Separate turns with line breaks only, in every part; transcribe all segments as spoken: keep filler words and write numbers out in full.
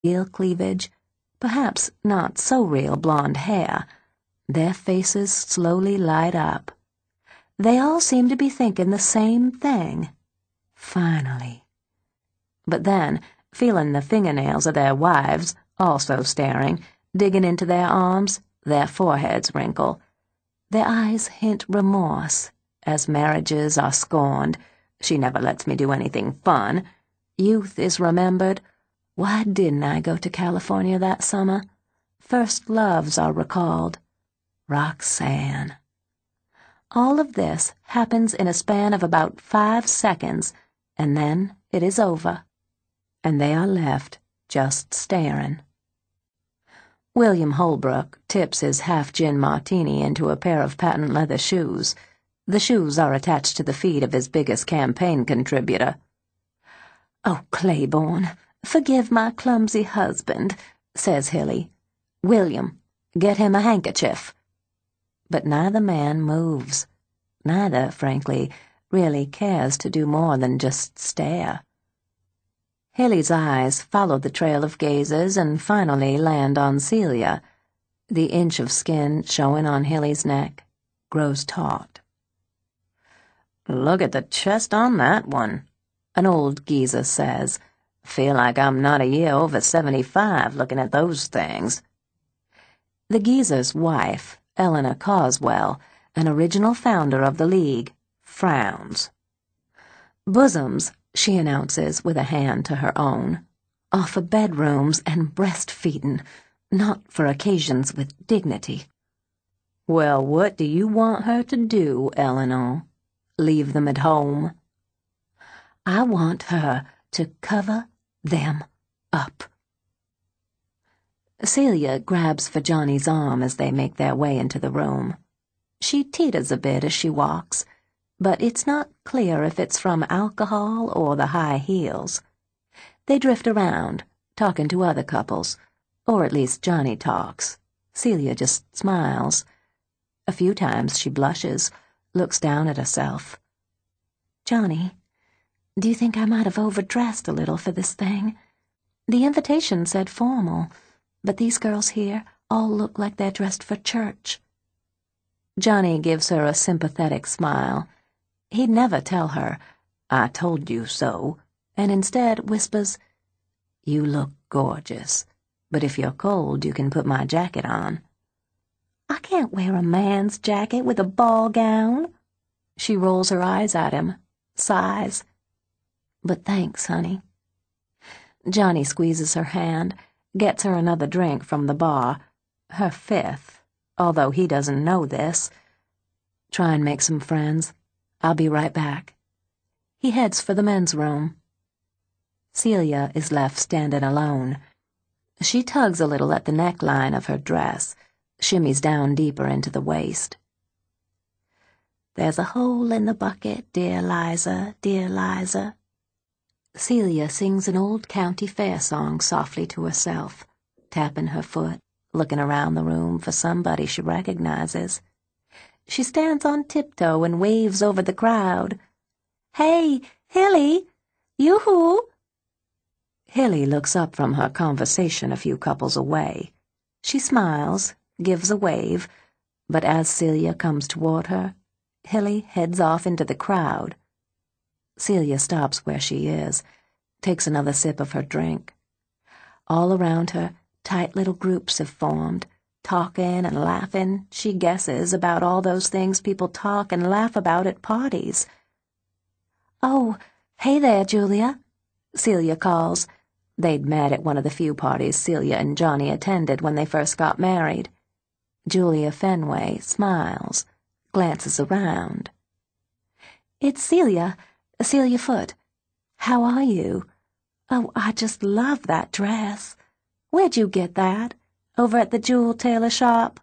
real cleavage, perhaps not so real blonde hair. Their faces slowly light up. They all seem to be thinking the same thing. Finally. But then, feeling the fingernails of their wives, also staring, digging into their arms, their foreheads wrinkle. Their eyes hint remorse, as marriages are scorned. She never lets me do anything fun. Youth is remembered. Why didn't I go to California that summer? First loves are recalled. Roxanne. All of this happens in a span of about five seconds, and then it is over, and they are left just staring. William Holbrook tips his half-gin martini into a pair of patent leather shoes. The shoes are attached to the feet of his biggest campaign contributor. "Oh, Claiborne, forgive my clumsy husband," says Hilly. "William, get him a handkerchief." But neither man moves. Neither, frankly, really cares to do more than just stare. Hilly's eyes follow the trail of gazes and finally land on Celia. The inch of skin showing on Hilly's neck grows taut. "Look at the chest on that one," an old geezer says. "Feel like I'm not a year over seventy-five looking at those things." The geezer's wife, Eleanor Carswell, an original founder of the League, frowns. "Bosoms," she announces with a hand to her own, "are for bedrooms and breastfeeding, not for occasions with dignity." "Well, what do you want her to do, Eleanor? Leave them at home?" "I want her to cover them up." Celia grabs for Johnny's arm as they make their way into the room. She teeters a bit as she walks, but it's not clear if it's from alcohol or the high heels. They drift around, talking to other couples, or at least Johnny talks. Celia just smiles. A few times she blushes, looks down at herself. "Johnny, do you think I might have overdressed a little for this thing? The invitation said formal, but these girls here all look like they're dressed for church." Johnny gives her a sympathetic smile. He'd never tell her, "I told you so," and instead whispers, "You look gorgeous, but if you're cold you can put my jacket on." "I can't wear a man's jacket with a ball gown." She rolls her eyes at him, sighs. "But thanks, honey." Johnny squeezes her hand, gets her another drink from the bar, her fifth, although he doesn't know this. "Try and make some friends. I'll be right back." He heads for the men's room. Celia is left standing alone. She tugs a little at the neckline of her dress, shimmies down deeper into the waist. "There's a hole in the bucket, dear Liza, dear Liza." Celia sings an old county fair song softly to herself, tapping her foot, looking around the room for somebody she recognizes. She stands on tiptoe and waves over the crowd. "Hey, Hilly! Yoo-hoo!" Hilly looks up from her conversation a few couples away. She smiles, gives a wave, but as Celia comes toward her, Hilly heads off into the crowd. Celia stops where she is, takes another sip of her drink. All around her, tight little groups have formed, talking and laughing, she guesses, about all those things people talk and laugh about at parties. "Oh, hey there, Julia," Celia calls. They'd met at one of the few parties Celia and Johnny attended when they first got married. Julia Fenway smiles, glances around. "It's Celia, Celia Foote. How are you? Oh, I just love that dress. Where'd you get that? Over at the jewel tailor shop?"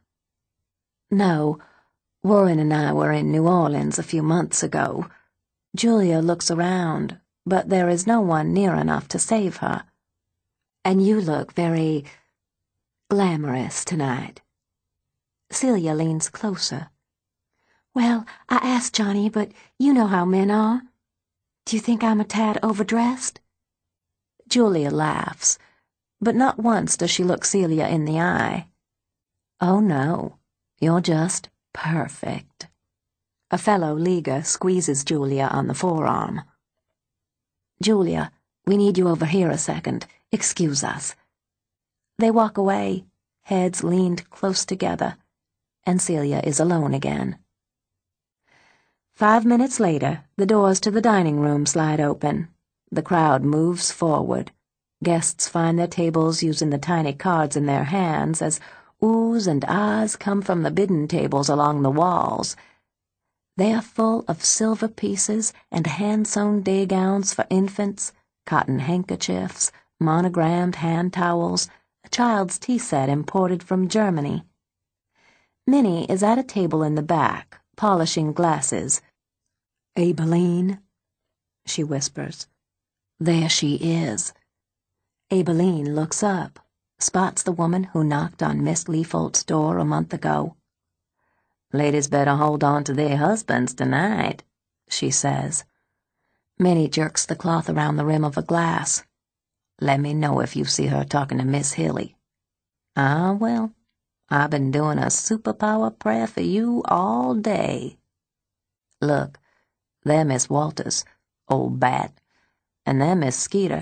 "No, Warren and I were in New Orleans a few months ago." Julia looks around, but there is no one near enough to save her. "And you look very glamorous tonight." Celia leans closer. "Well, I asked Johnny, but you know how men are. Do you think I'm a tad overdressed?" Julia laughs. but not once does she look Celia in the eye. Oh no, you're just perfect. A fellow leaguer squeezes Julia on the forearm. Julia, we need you over here a second. Excuse us. They walk away, heads leaned close together, and Celia is alone again. Five minutes later, the doors to the dining room slide open. The crowd moves forward. Guests find their tables using the tiny cards in their hands as oohs and ahs come from the bidden tables along the walls. They are full of silver pieces and hand-sewn day gowns for infants, cotton handkerchiefs, monogrammed hand towels, a child's tea set imported from Germany. Minnie is at a table in the back, polishing glasses. "Aibileen," she whispers. There she is. Aibileen looks up, spots the woman who knocked on Miss Leafolt's door a month ago. "Ladies better hold on to their husbands tonight," she says. Minnie jerks the cloth around the rim of a glass. "Let me know if you see her talking to Miss Hilly." "Ah, well, I've been doing a superpower prayer for you all day. Look, there Miss Walters, old bat, and there Miss Skeeter."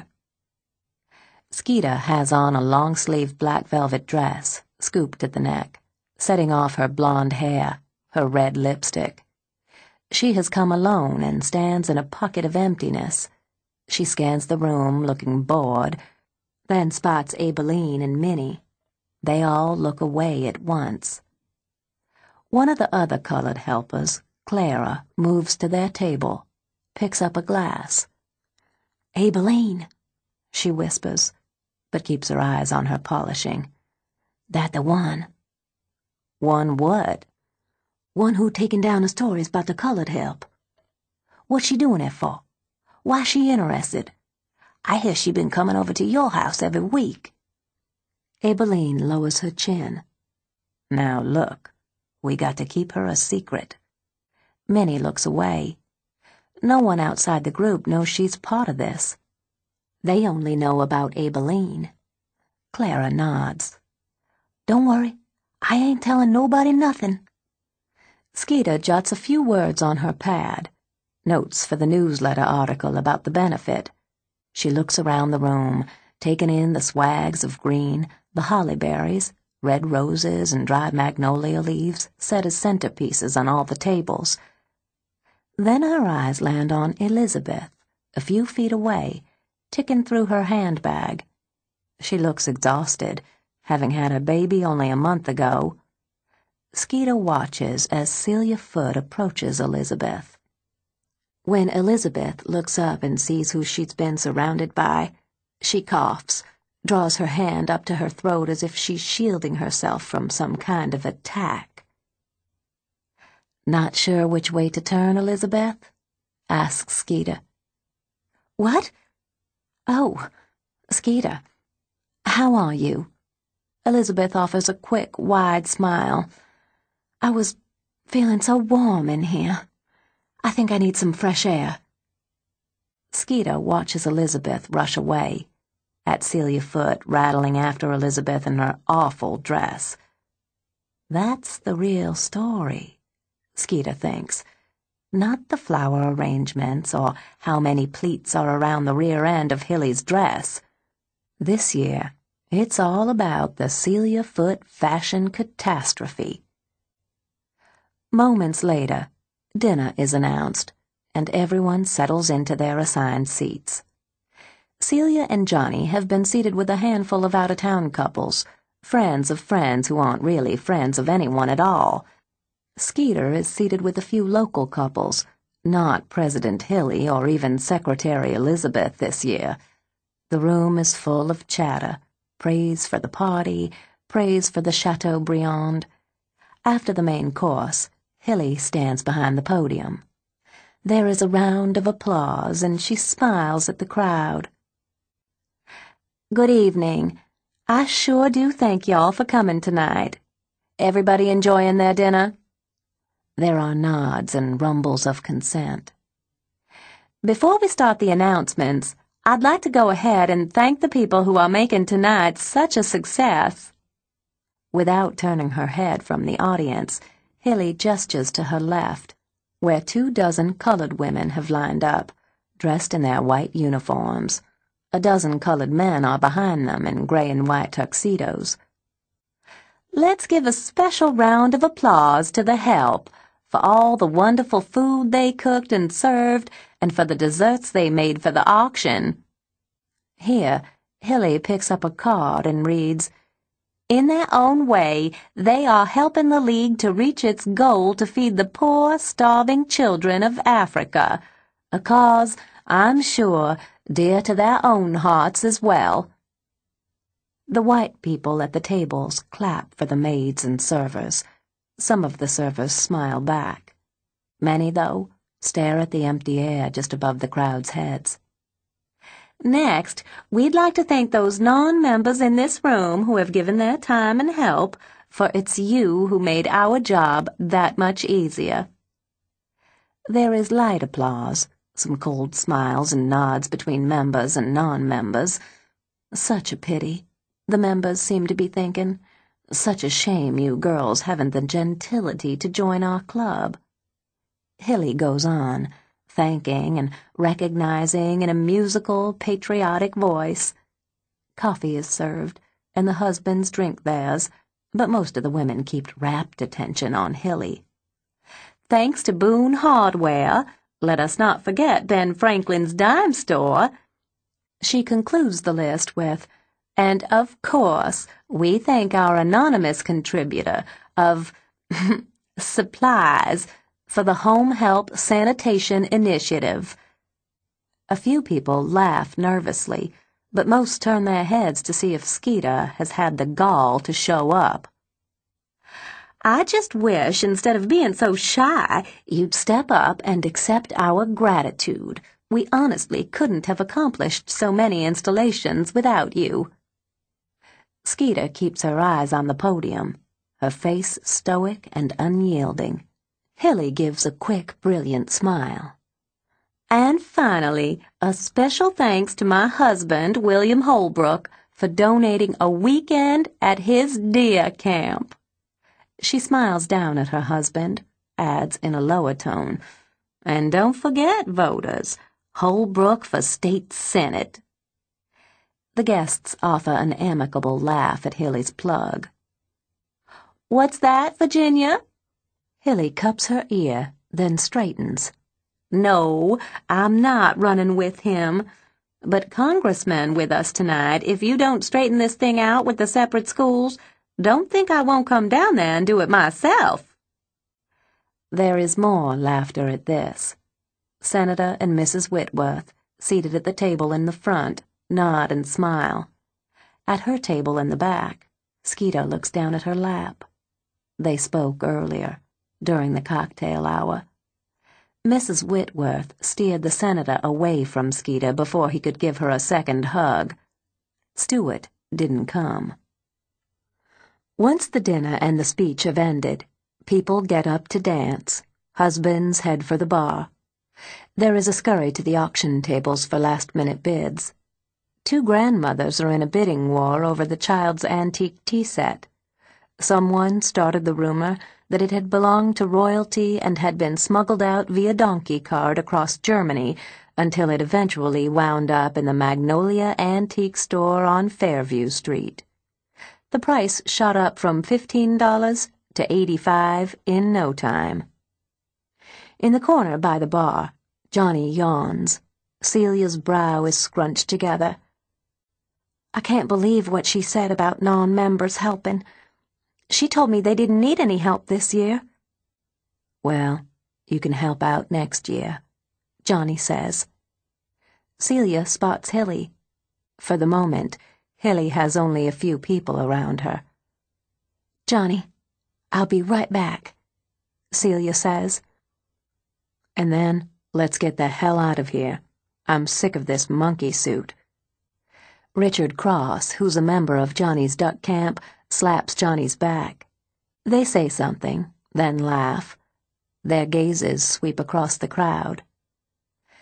Skeeter has on a long-sleeved black velvet dress, scooped at the neck, setting off her blonde hair, her red lipstick. She has come alone and stands in a pocket of emptiness. She scans the room, looking bored, then spots Aibileen and Minnie. They all look away at once. One of the other colored helpers, Clara, moves to their table, picks up a glass. "Aibileen," she whispers, but keeps her eyes on her polishing. "That the one?" "One what?" "One who taken down the stories about the colored help. What's she doing it for? Why's she interested? I hear she been coming over to your house every week." Aibileen lowers her chin. "Now look, we got to keep her a secret." Minnie looks away. No one outside the group knows she's part of this. They only know about Aibileen. Clara nods. "Don't worry, I ain't telling nobody nothing." Skeeter jots a few words on her pad, notes for the newsletter article about the benefit. She looks around the room, taking in the swags of green, the holly berries, red roses and dried magnolia leaves set as centerpieces on all the tables. Then her eyes land on Elizabeth, a few feet away, ticking through her handbag. She looks exhausted, having had her baby only a month ago. Skeeter watches as Celia Foote approaches Elizabeth. When Elizabeth looks up and sees who she's been surrounded by, she coughs, draws her hand up to her throat as if she's shielding herself from some kind of attack. "Not sure which way to turn, Elizabeth?" asks Skeeter. "What? Oh, Skeeter. How are you?" Elizabeth offers a quick, wide smile. "I was feeling so warm in here. I think I need some fresh air." Skeeter watches Elizabeth rush away, at Celia Foote rattling after Elizabeth in her awful dress. That's the real story, Skeeter thinks, not the flower arrangements or how many pleats are around the rear end of Hilly's dress. This year, it's all about the Celia Foote fashion catastrophe. Moments later, dinner is announced, and everyone settles into their assigned seats. Celia and Johnny have been seated with a handful of out-of-town couples, friends of friends who aren't really friends of anyone at all. Skeeter is seated with a few local couples, not President Hilly or even Secretary Elizabeth this year. The room is full of chatter, praise for the party, praise for the Chateaubriand. After the main course, Hilly stands behind the podium. There is a round of applause, and she smiles at the crowd. "Good evening. I sure do thank y'all for coming tonight. Everybody enjoying their dinner?" There are nods and rumbles of consent. "Before we start the announcements, I'd like to go ahead and thank the people who are making tonight such a success." Without turning her head from the audience, Hilly gestures to her left, where two dozen colored women have lined up, dressed in their white uniforms. A dozen colored men are behind them in gray and white tuxedos. "Let's give a special round of applause to the help for all the wonderful food they cooked and served and for the desserts they made for the auction." Here, Hilly picks up a card and reads, "In their own way, they are helping the League to reach its goal to feed the poor, starving children of Africa, a cause, I'm sure, dear to their own hearts as well." The white people at the tables clap for the maids and servers. Some of the servers smile back. Many, though, stare at the empty air just above the crowd's heads. "Next, we'd like to thank those non-members in this room who have given their time and help, for it's you who made our job that much easier." There is light applause, some cold smiles and nods between members and non-members. Such a pity, the members seem to be thinking. Such a shame you girls haven't the gentility to join our club. Hilly goes on, thanking and recognizing in a musical, patriotic voice. Coffee is served, and the husbands drink theirs, but most of the women keep rapt attention on Hilly. "Thanks to Boone Hardware, let us not forget Ben Franklin's dime store." She concludes the list with, "And of course, we thank our anonymous contributor of supplies for the Home Help Sanitation Initiative." A few people laugh nervously, but most turn their heads to see if Skeeter has had the gall to show up. "I just wish, instead of being so shy, you'd step up and accept our gratitude. We honestly couldn't have accomplished so many installations without you." Skeeter keeps her eyes on the podium, her face stoic and unyielding. Hilly gives a quick, brilliant smile. "And finally, a special thanks to my husband, William Holbrook, for donating a weekend at his deer camp." She smiles down at her husband, adds in a lower tone, "And don't forget, voters, Holbrook for state senate." The guests offer an amicable laugh at Hilly's plug. "What's that, Virginia?" Hilly cups her ear, then straightens. "No, I'm not running with him. But Congressman with us tonight, if you don't straighten this thing out with the separate schools, don't think I won't come down there and do it myself." There is more laughter at this. Senator and Missus Whitworth, seated at the table in the front, nod and smile. At her table in the back, Skeeter looks down at her lap. They spoke earlier, during the cocktail hour. Missus Whitworth steered the senator away from Skeeter before he could give her a second hug. Stewart didn't come. Once the dinner and the speech have ended, people get up to dance. Husbands head for the bar. There is a scurry to the auction tables for last-minute bids. Two grandmothers are in a bidding war over the child's antique tea set. Someone started the rumor that it had belonged to royalty and had been smuggled out via donkey cart across Germany until it eventually wound up in the Magnolia Antique Store on Fairview Street. The price shot up from fifteen dollars to eighty-five dollars in no time. In the corner by the bar, Johnny yawns. Celia's brow is scrunched together. "I can't believe what she said about non-members helping. She told me they didn't need any help this year." "Well, you can help out next year," Johnny says. Celia spots Hilly. For the moment, Hilly has only a few people around her. "Johnny, I'll be right back," Celia says. "And then let's get the hell out of here. I'm sick of this monkey suit." Richard Cross, who's a member of Johnny's duck camp, slaps Johnny's back. They say something, then laugh. Their gazes sweep across the crowd.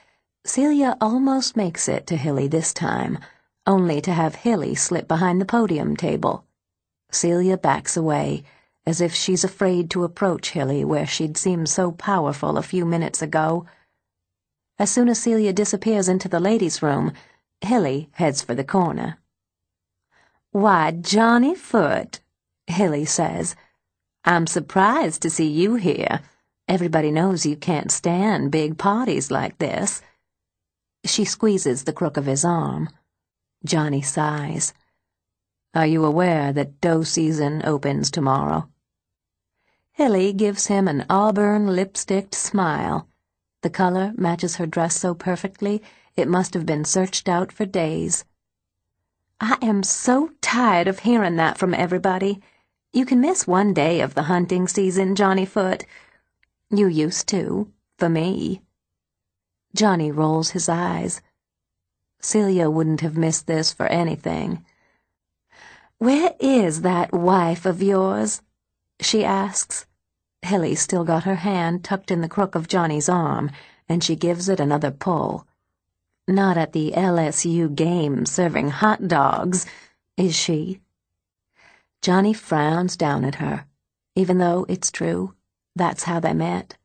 Celia almost makes it to Hilly this time, only to have Hilly slip behind the podium table. Celia backs away, as if she's afraid to approach Hilly where she'd seemed so powerful a few minutes ago. As soon as Celia disappears into the ladies' room, Hilly heads for the corner. "Why, Johnny Foot," Hilly says, "I'm surprised to see you here. Everybody knows you can't stand big parties like this." She squeezes the crook of his arm. Johnny sighs. "Are you aware that dough season opens tomorrow?" Hilly gives him an auburn lipsticked smile. The color matches her dress so perfectly it must have been searched out for days. "I am so tired of hearing that from everybody. You can miss one day of the hunting season, Johnny Foot. You used to, for me." Johnny rolls his eyes. Celia wouldn't have missed this for anything. "Where is that wife of yours?" she asks. Hilly still got her hand tucked in the crook of Johnny's arm, and she gives it another pull. "Not at the L S U game serving hot dogs, is she?" Johnny frowns down at her, even though it's true. That's how they met.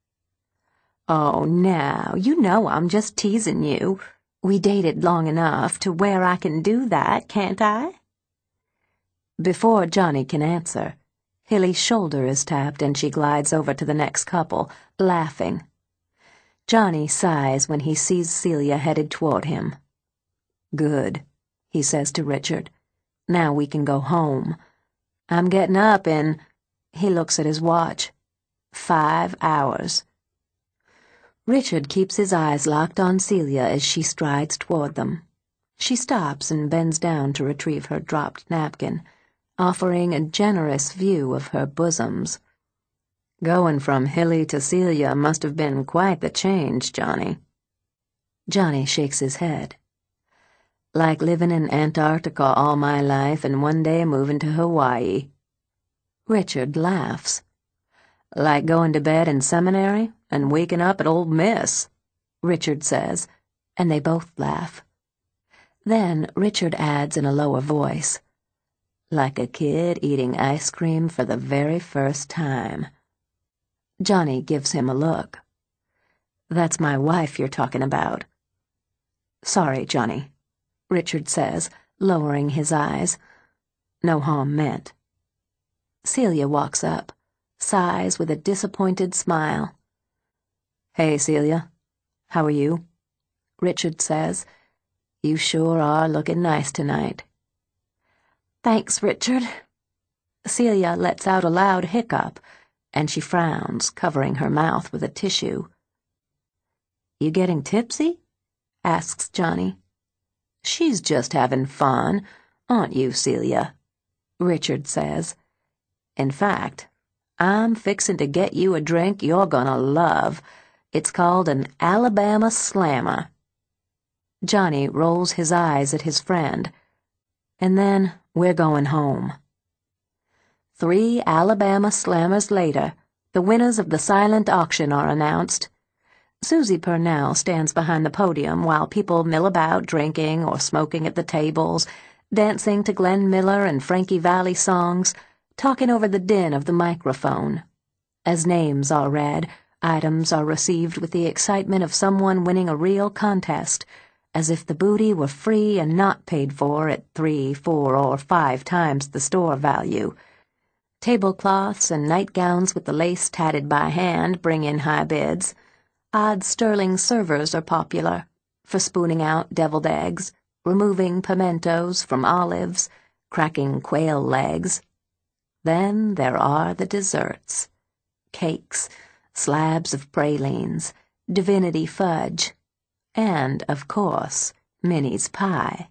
"Oh, now, you know I'm just teasing you. We dated long enough to where I can do that, can't I?" Before Johnny can answer, Hilly's shoulder is tapped and she glides over to the next couple, laughing. Johnny sighs when he sees Celia headed toward him. "Good," he says to Richard. "Now we can go home. I'm getting up in," he looks at his watch, "five hours." Richard keeps his eyes locked on Celia as she strides toward them. She stops and bends down to retrieve her dropped napkin, offering a generous view of her bosoms. "Going from Hilly to Celia must have been quite the change, Johnny." Johnny shakes his head. "Like living in Antarctica all my life and one day moving to Hawaii." Richard laughs. "Like going to bed in seminary and waking up at Old Miss," Richard says, and they both laugh. Then Richard adds in a lower voice, "Like a kid eating ice cream for the very first time." Johnny gives him a look. "That's my wife you're talking about." "Sorry, Johnny," Richard says, lowering his eyes. "No harm meant." Celia walks up, sighs with a disappointed smile. "Hey, Celia. How are you?" Richard says. "You sure are looking nice tonight." "Thanks, Richard." Celia lets out a loud hiccup, and she frowns, covering her mouth with a tissue. "You getting tipsy?" asks Johnny. "She's just having fun, aren't you, Celia?" Richard says. "In fact, I'm fixin' to get you a drink you're gonna love. It's called an Alabama Slammer." Johnny rolls his eyes at his friend. "And then we're going home." Three Alabama Slammers later, the winners of the silent auction are announced. Susie Purnell stands behind the podium while people mill about drinking or smoking at the tables, dancing to Glenn Miller and Frankie Valli songs, talking over the din of the microphone. As names are read, items are received with the excitement of someone winning a real contest, as if the booty were free and not paid for at three, four, or five times the store value. Tablecloths and nightgowns with the lace tatted by hand bring in high bids. Odd sterling servers are popular, for spooning out deviled eggs, removing pimentos from olives, cracking quail legs. Then there are the desserts. Cakes, slabs of pralines, divinity fudge, and, of course, Minnie's pie.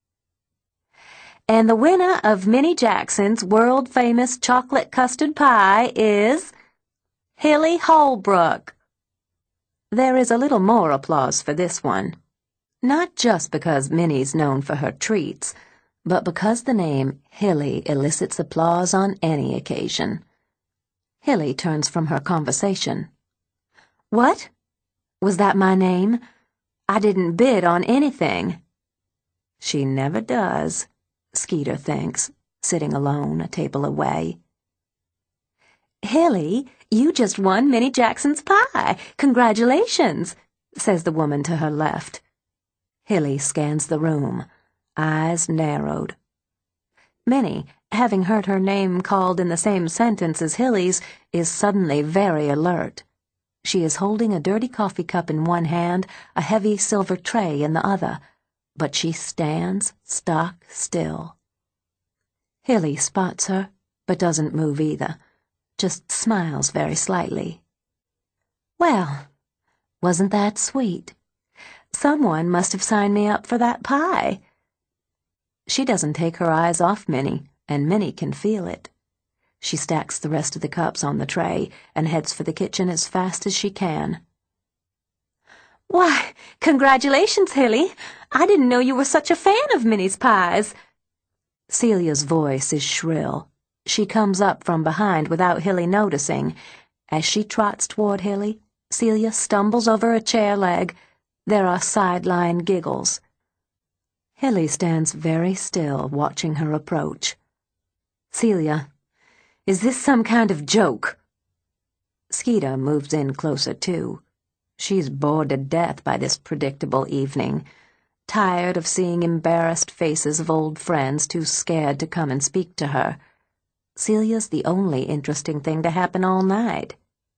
And the winner of Minnie Jackson's world-famous chocolate custard pie is Hilly Holbrook. There is a little more applause for this one, not just because Minnie's known for her treats, but because the name Hilly elicits applause on any occasion. Hilly turns from her conversation. "What? Was that my name? I didn't bid on anything." She never does, Skeeter thinks, sitting alone a table away. "Hilly, you just won Minnie Jackson's pie. Congratulations," says the woman to her left. Hilly scans the room, eyes narrowed. Minnie, having heard her name called in the same sentence as Hilly's, is suddenly very alert. She is holding a dirty coffee cup in one hand, a heavy silver tray in the other, but she stands stock still. Hilly spots her, but doesn't move either, just smiles very slightly. "Well, wasn't that sweet? Someone must have signed me up for that pie." She doesn't take her eyes off Minnie, and Minnie can feel it. She stacks the rest of the cups on the tray and heads for the kitchen as fast as she can. "Why, congratulations, Hilly. I didn't know you were such a fan of Minnie's pies." Celia's voice is shrill. She comes up from behind without Hilly noticing. As she trots toward Hilly, Celia stumbles over a chair leg. There are sideline giggles. Hilly stands very still, watching her approach. "Celia, is this some kind of joke?" Skeeter moves in closer too. She's bored to death by this predictable evening, tired of seeing embarrassed faces of old friends too scared to come and speak to her. Celia's the only interesting thing to happen all night.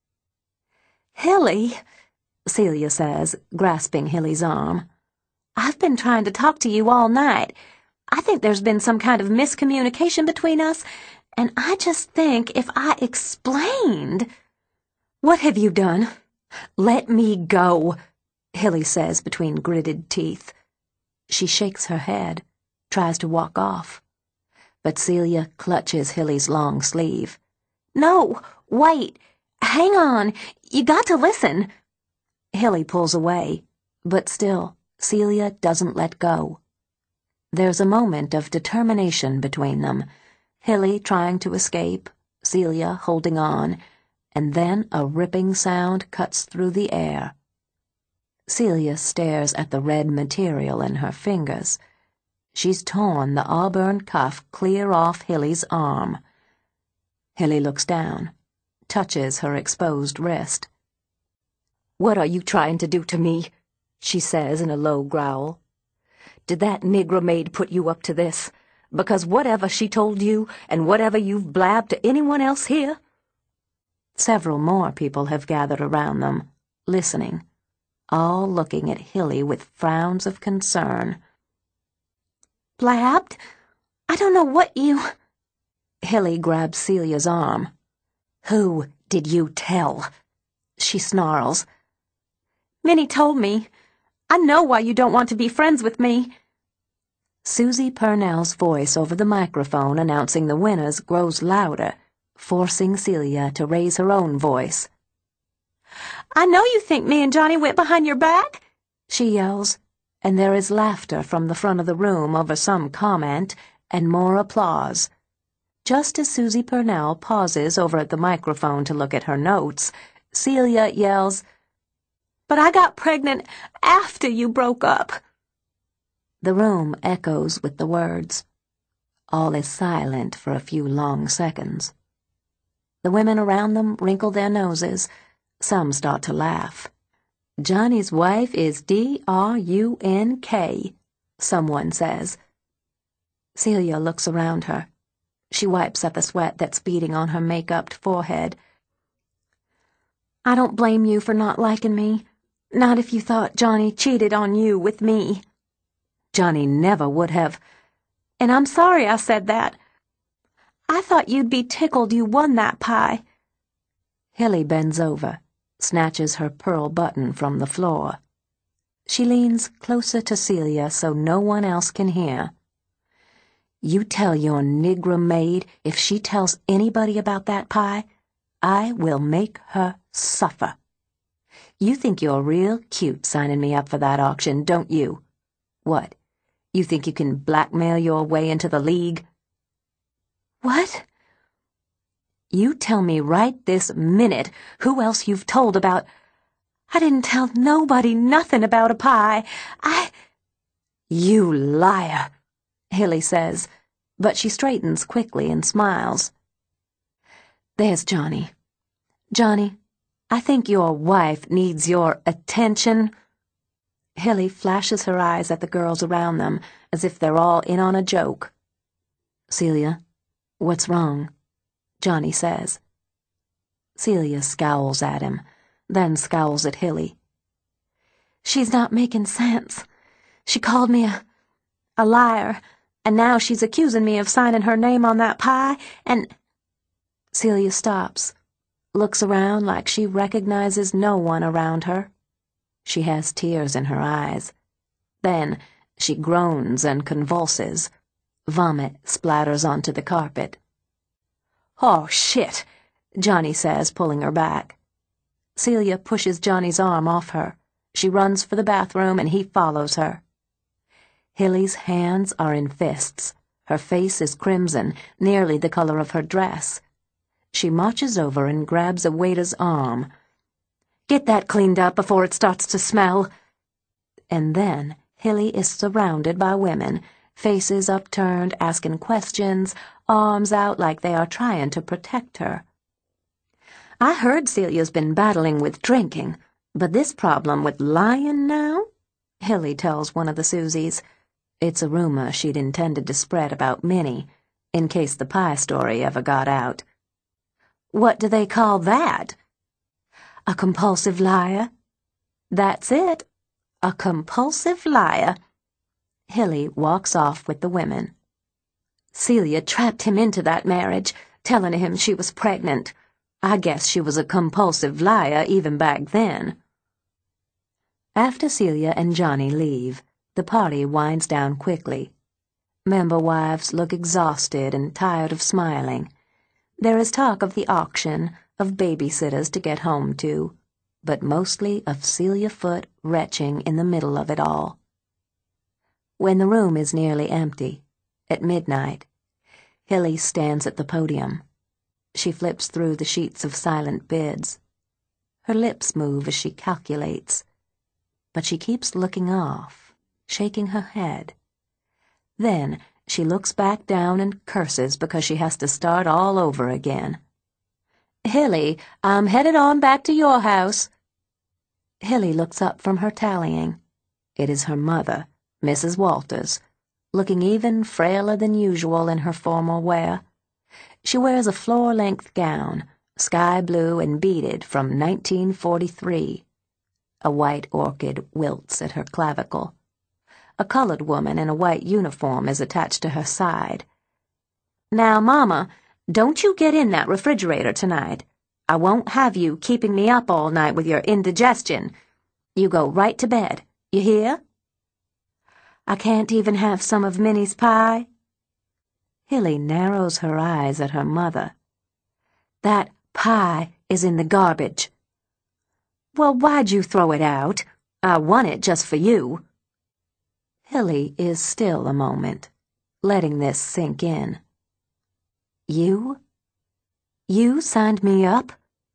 "Hilly," Celia says, grasping Hilly's arm, "I've been trying to talk to you all night. I think there's been some kind of miscommunication between us, and I just think if I explained—" "What have you done? Let me go," Hilly says between gritted teeth. She shakes her head, tries to walk off. But Celia clutches Hilly's long sleeve. "No, wait, hang on, you got to listen." Hilly pulls away, but still, Celia doesn't let go. There's a moment of determination between them, Hilly trying to escape, Celia holding on, and then a ripping sound cuts through the air. Celia stares at the red material in her fingers. She's torn the auburn cuff clear off Hilly's arm. Hilly looks down, touches her exposed wrist. "What are you trying to do to me?" she says in a low growl. "Did that Negro maid put you up to this? Because whatever she told you, and whatever you've blabbed to anyone else here—" Several more people have gathered around them, listening, all looking at Hilly with frowns of concern. "Blabbed? I don't know what you—" Hilly grabs Celia's arm. "Who did you tell?" she snarls. "Minnie told me. I know why you don't want to be friends with me." Susie Purnell's voice over the microphone announcing the winners grows louder, forcing Celia to raise her own voice. "I know you think me and Johnny went behind your back," she yells, and there is laughter from the front of the room over some comment, and more applause. Just as Susie Purnell pauses over at the microphone to look at her notes, Celia yells, "But I got pregnant after you broke up." The room echoes with the words. All is silent for a few long seconds. The women around them wrinkle their noses. Some start to laugh. "Johnny's wife is D R U N K, someone says. Celia looks around her. She wipes at the sweat that's beading on her make-upped forehead. "I don't blame you for not liking me. Not if you thought Johnny cheated on you with me. Johnny never would have. And I'm sorry I said that. I thought you'd be tickled you won that pie." Hilly bends over, snatches her pearl button from the floor. She leans closer to Celia so no one else can hear. "You tell your Negro maid if she tells anybody about that pie, I will make her suffer. You think you're real cute signing me up for that auction, don't you? What, you think you can blackmail your way into the league?" "What?" "You tell me right this minute who else you've told about—" I didn't tell nobody nothing about a pie. I... You liar, Hilly says, but she straightens quickly and smiles. There's Johnny. Johnny, I think your wife needs your attention. Hilly flashes her eyes at the girls around them as if they're all in on a joke. Celia, what's wrong? Johnny says. Celia scowls at him, then scowls at Hilly. She's not making sense. She called me a, a liar, and now she's accusing me of signing her name on that pie, and... Celia stops, looks around like she recognizes no one around her. She has tears in her eyes. Then she groans and convulses. Vomit splatters onto the carpet. Oh, shit, Johnny says, pulling her back. Celia pushes Johnny's arm off her. She runs for the bathroom, and he follows her. Hilly's hands are in fists. Her face is crimson, nearly the color of her dress. She marches over and grabs a waiter's arm. Get that cleaned up before it starts to smell. And then Hilly is surrounded by women, faces upturned, asking questions, arms out like they are trying to protect her. I heard Celia's been battling with drinking, but this problem with lying now? Hilly tells one of the Susies. It's a rumor she'd intended to spread about Minnie, in case the pie story ever got out. What do they call that? A compulsive liar. That's it. A compulsive liar. Hilly walks off with the women. Celia trapped him into that marriage, telling him she was pregnant. I guess she was a compulsive liar even back then. After Celia and Johnny leave, the party winds down quickly. Member wives look exhausted and tired of smiling. There is talk of the auction, of babysitters to get home to, but mostly of Celia Foote retching in the middle of it all. When the room is nearly empty, at midnight, Hilly stands at the podium. She flips through the sheets of silent bids. Her lips move as she calculates, but she keeps looking off, shaking her head. Then she looks back down and curses because she has to start all over again. Hilly, I'm headed on back to your house. Hilly looks up from her tallying. It is her mother, Missus Walters, looking even frailer than usual in her formal wear. She wears a floor-length gown, sky blue and beaded from nineteen forty-three. A white orchid wilts at her clavicle. A colored woman in a white uniform is attached to her side. Now, Mama, don't you get in that refrigerator tonight. I won't have you keeping me up all night with your indigestion. You go right to bed, you hear? I can't even have some of Minnie's pie. Hilly narrows her eyes at her mother. That pie is in the garbage. Well, why'd you throw it out? I won it just for you. Hilly is still a moment, letting this sink in. You? You signed me up?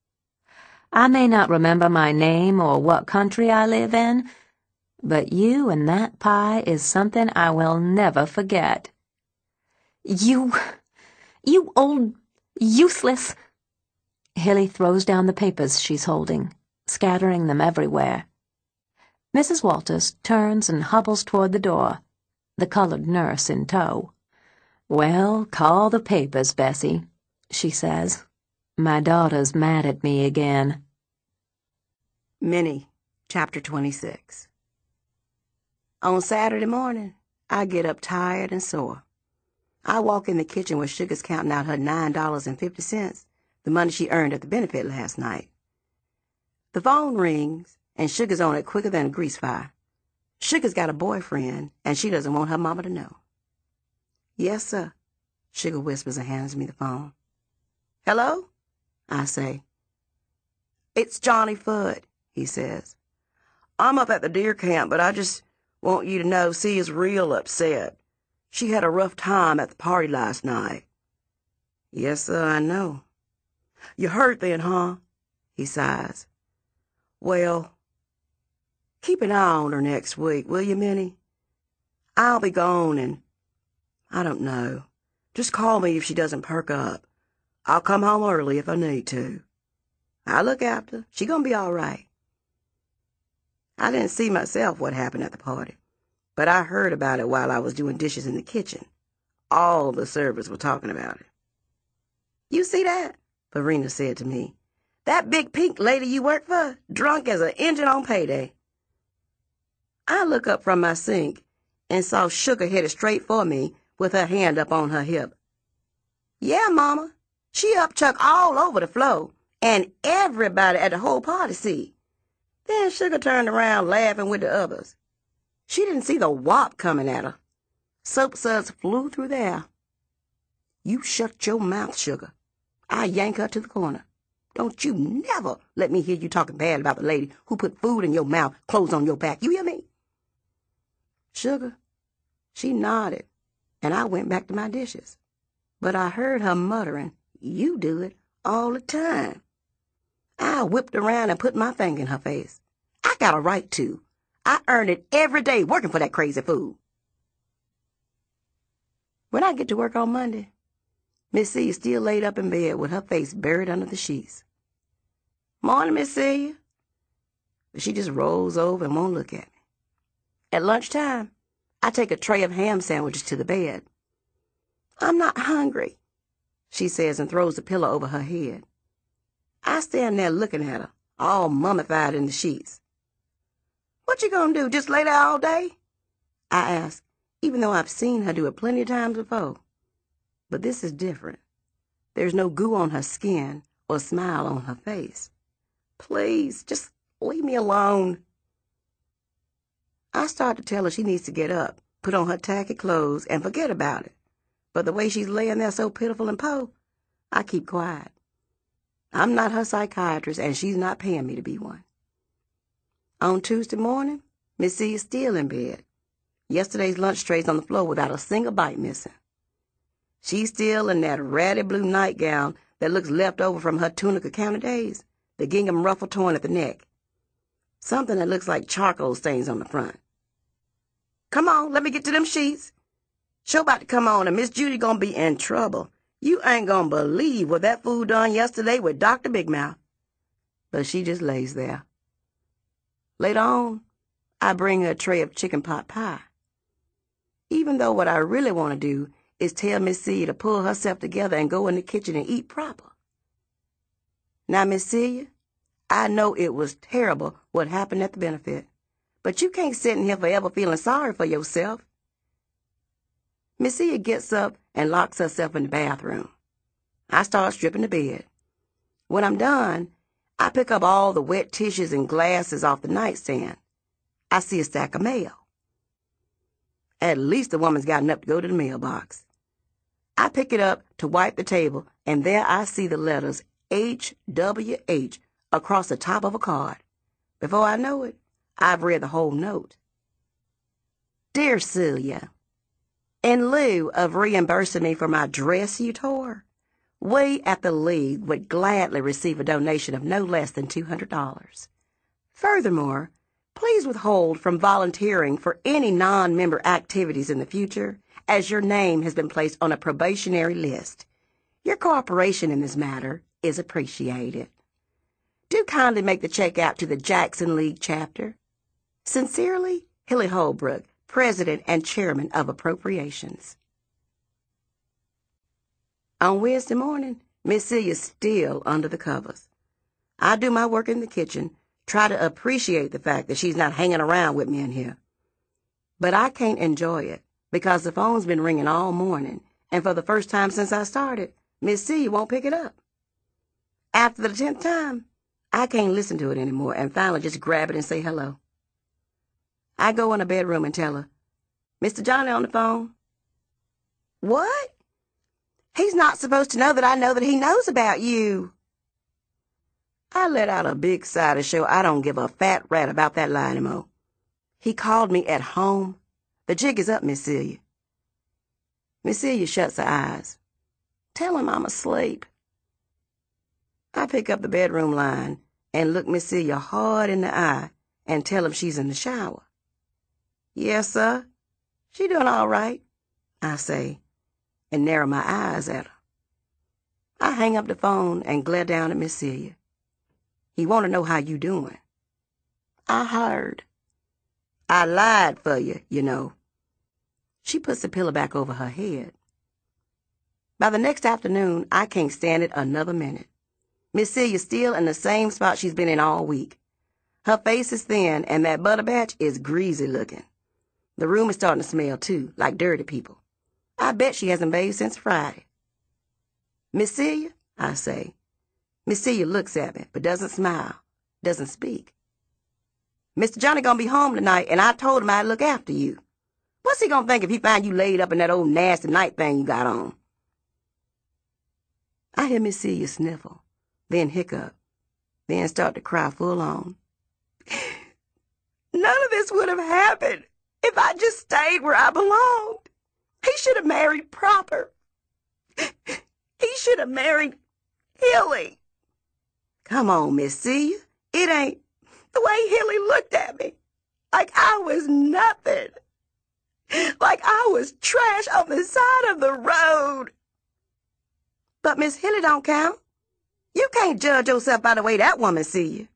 I may not remember my name or what country I live in, but you and that pie is something I will never forget. You, you old useless... Hilly throws down the papers she's holding, scattering them everywhere. Missus Walters turns and hobbles toward the door, the colored nurse in tow. Well, call the papers, Bessie, she says. My daughter's mad at me again.
Minnie, chapter twenty-six. On Saturday morning, I get up tired and sore. I walk in the kitchen where Sugar's counting out her nine dollars and fifty cents, the money she earned at the benefit last night. The phone rings, and Sugar's on it quicker than a grease fire. Sugar's got a boyfriend, and she doesn't want her mama to know. Yes, sir, Sugar whispers and hands me the phone. Hello? I say. It's Johnny Foote, he says. I'm up at the deer camp, but I just want you to know Celia's real upset. She had a rough time at the party last night. Yes, sir, I know. You hurt then, huh? He sighs. Well, Keep an eye on her next week, will you, Minnie? I'll be gone and, I don't know. Just call me if she doesn't perk up. I'll come home early if I need to. I'll look after her. She gonna be all right. I didn't see myself what happened at the party, but I heard about it while I was doing dishes in the kitchen. All the servers were talking about it. You see that? Verena said to me. That big pink lady you work for, drunk as an engine on payday. I looked up from my sink and saw Sugar headed straight for me with her hand up on her hip. Yeah, Mama. She upchuck all over the floor, and everybody at the whole party see. Then Sugar turned around laughing with the others. She didn't see the wop coming at her. Soap suds flew through the air. You shut your mouth, Sugar. I yank her to the corner. Don't you never let me hear you talking bad about the lady who put food in your mouth, clothes on your back. You hear me? Sugar, she nodded, and I went back to my dishes. But I heard her muttering, you do it all the time. I whipped around and put my finger in her face. I got a right to. I earned it every day working for that crazy fool. When I get to work on Monday, Miss Celia still laid up in bed with her face buried under the sheets. Morning, Miss Celia. But she just rolls over and won't look at me. At lunchtime, I take a tray of ham sandwiches to the bed. I'm not hungry, she says and throws the pillow over her head. I stand there looking at her, all mummified in the sheets. What you gonna do, just lay there all day? I ask, even though I've seen her do it plenty of times before. But this is different. There's no goo on her skin or smile on her face. Please, just leave me alone. I start to tell her she needs to get up, put on her tacky clothes, and forget about it. But the way she's laying there so pitiful and po, I keep quiet. I'm not her psychiatrist, and she's not paying me to be one. On Tuesday morning, Miss C is still in bed. Yesterday's lunch tray's on the floor without a single bite missing. She's still in that ratty blue nightgown that looks left over from her Tunica County days, the gingham ruffle torn at the neck. Something that looks like charcoal stains on the front. Come on, let me get to them sheets. Show about to come on, and Miss Judy gonna be in trouble. You ain't gonna believe what that fool done yesterday with Doctor Big Mouth. But she just lays there. Later on, I bring her a tray of chicken pot pie. Even though what I really want to do is tell Miss Celia to pull herself together and go in the kitchen and eat proper. Now, Miss Celia, I know it was terrible what happened at the benefit, but you can't sit in here forever feeling sorry for yourself. Miss Celia gets up and locks herself in the bathroom. I start stripping the bed. When I'm done, I pick up all the wet tissues and glasses off the nightstand. I see a stack of mail. At least the woman's gotten up to go to the mailbox. I pick it up to wipe the table, and there I see the letters H W H across the top of a card. Before I know it, I've read the whole note. Dear Celia, in lieu of reimbursing me for my dress you tore, we at the League would gladly receive a donation of no less than two hundred dollars. Furthermore, please withhold from volunteering for any non-member activities in the future, as your name has been placed on a probationary list. Your cooperation in this matter is appreciated. Do kindly make the check out to the Jackson League chapter. Sincerely, Hilly Holbrook, President and Chairman of Appropriations. On Wednesday morning, Miss Celia's still under the covers. I do my work in the kitchen, try to appreciate the fact that she's not hanging around with me in here. But I can't enjoy it, because the phone's been ringing all morning, and for the first time since I started, Miss Celia won't pick it up. After the tenth time, I can't listen to it anymore, and finally just grab it and say hello. I go in the bedroom and tell her, Mister Johnny on the phone. What? He's not supposed to know that I know that he knows about you. I let out a big sigh to show I don't give a fat rat about that lie anymore. He called me at home. The jig is up, Miss Celia. Miss Celia shuts her eyes. Tell him I'm asleep. I pick up the bedroom line and look Miss Celia hard in the eye and tell him she's in the shower. Yes, sir. She doing all right, I say, and narrow my eyes at her. I hang up the phone and glare down at Miss Celia. He want to know how you doing. I heard. I lied for you, you know. She puts the pillow back over her head. By the next afternoon, I can't stand it another minute. Miss Celia's still in the same spot she's been in all week. Her face is thin, and that butter batch is greasy looking. The room is starting to smell, too, like dirty people. I bet she hasn't bathed since Friday. Miss Celia, I say. Miss Celia looks at me, but doesn't smile, doesn't speak. Mister Johnny gonna be home tonight, and I told him I'd look after you. What's he gonna think if he find you laid up in that old nasty night thing you got on? I hear Miss Celia sniffle, then hiccup, then start to cry full on. None of this would have happened if I just stayed where I belonged. He should have married proper. He should have married Hilly. Come on, Miss Celia. It ain't the way Hilly looked at me. Like I was nothing. Like I was trash on the side of the road. But Miss Hilly don't count. You can't judge yourself by the way that woman see you.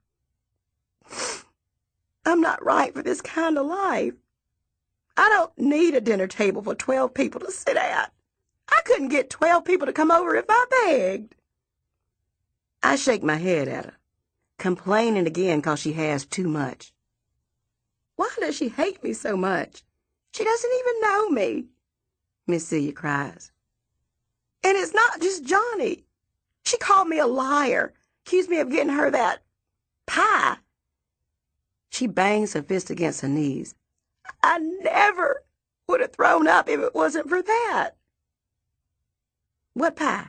I'm not right for this kind of life. I don't need a dinner table for twelve people to sit at. I couldn't get twelve people to come over if I begged. I shake my head at her, complaining again because she has too much. Why does she hate me so much? She doesn't even know me, Miss Celia cries. And it's not just Johnny. She called me a liar, accused me of getting her that pie. She bangs her fist against her knees. I never would have thrown up if it wasn't for that. What pie?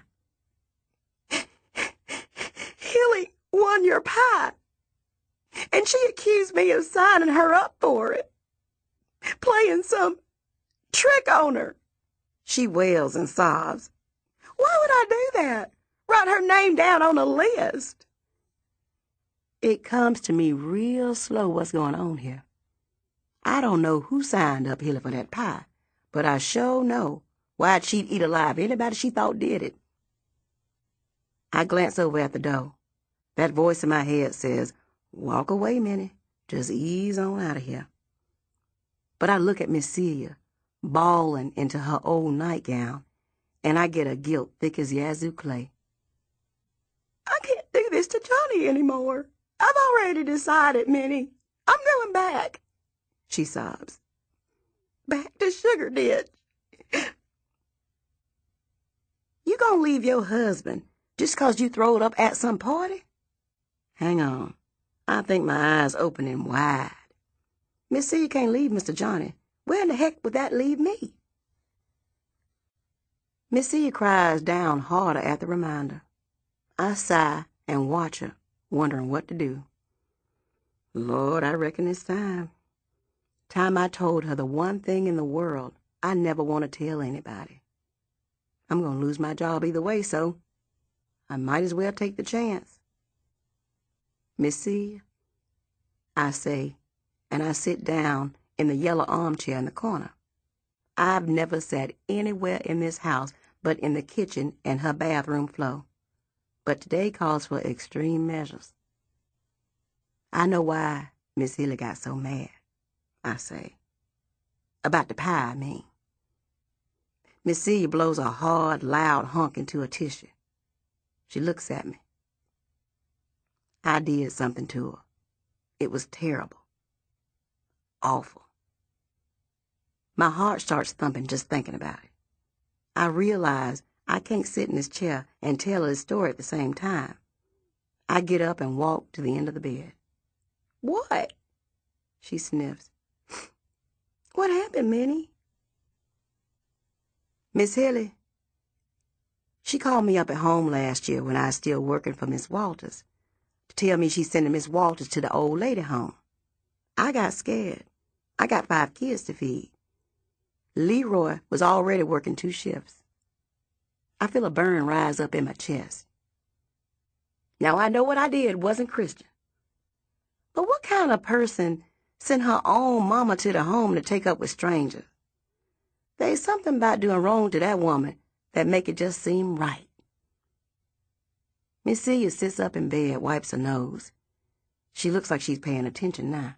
Hilly won your pie, and she accused me of signing her up for it, playing some trick on her. She wails and sobs. Why would I do that? Write her name down on a list. It comes to me real slow what's going on here. I don't know who signed up Hilly for that pie, but I sure know why'd she'd eat alive anybody she thought did it. I glance over at the door. That voice in my head says, walk away, Minnie. Just ease on out of here. But I look at Miss Celia, bawling into her old nightgown, and I get a guilt thick as Yazoo clay. I can't do this to Johnny anymore. I've already decided, Minnie. I'm going back, she sobs. Back to Sugar Ditch. You gonna leave your husband just 'cause you throwed up at some party? Hang on. I think my eyes opening wide. Miss Celia can't leave Mister Johnny. Where in the heck would that leave me? Miss Celia cries down harder at the reminder. I sigh and watch her, wondering what to do. Lord, I reckon it's time. Time I told her the one thing in the world I never want to tell anybody. I'm going to lose my job either way, so I might as well take the chance. Miss Celia, I say, and I sit down in the yellow armchair in the corner. I've never sat anywhere in this house but in the kitchen and her bathroom floor. But today calls for extreme measures. I know why Miss Hilly got so mad, I say. About the pie, I mean. Miss Celia blows a hard, loud honk into a tissue. She looks at me. I did something to her. It was terrible. Awful. My heart starts thumping just thinking about it. I realize I can't sit in this chair and tell her this story at the same time. I get up and walk to the end of the bed. What? She sniffs. What happened, Minnie? Miss Hilly. She called me up at home last year when I was still working for Miss Walters to tell me she's sending Miss Walters to the old lady home. I got scared. I got five kids to feed. Leroy was already working two shifts. I feel a burn rise up in my chest. Now I know what I did wasn't Christian. But what kind of person sent her own mama to the home to take up with strangers? There's something about doing wrong to that woman that make it just seem right. Miss Celia sits up in bed, wipes her nose. She looks like she's paying attention now.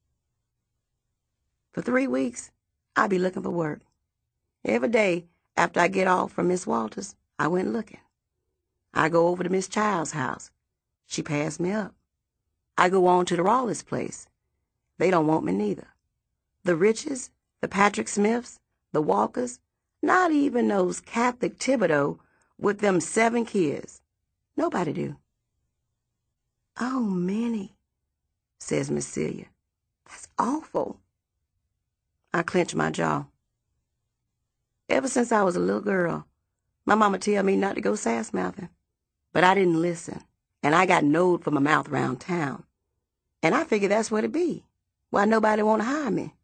For three weeks, I be looking for work. Every day after I get off from Miss Walters, I went looking. I go over to Miss Child's house. She passed me up. I go on to the Rawlins place. They don't want me neither. The Riches, the Patrick Smiths, the Walkers, not even those Catholic Thibodeau with them seven kids. Nobody do. Oh, Minnie, says Miss Celia. That's awful. I clench my jaw. Ever since I was a little girl, my mama tell me not to go sass-mouthing. But I didn't listen, and I got knowed for my mouth round town. And I figured that's what it be. Why nobody want to hire me.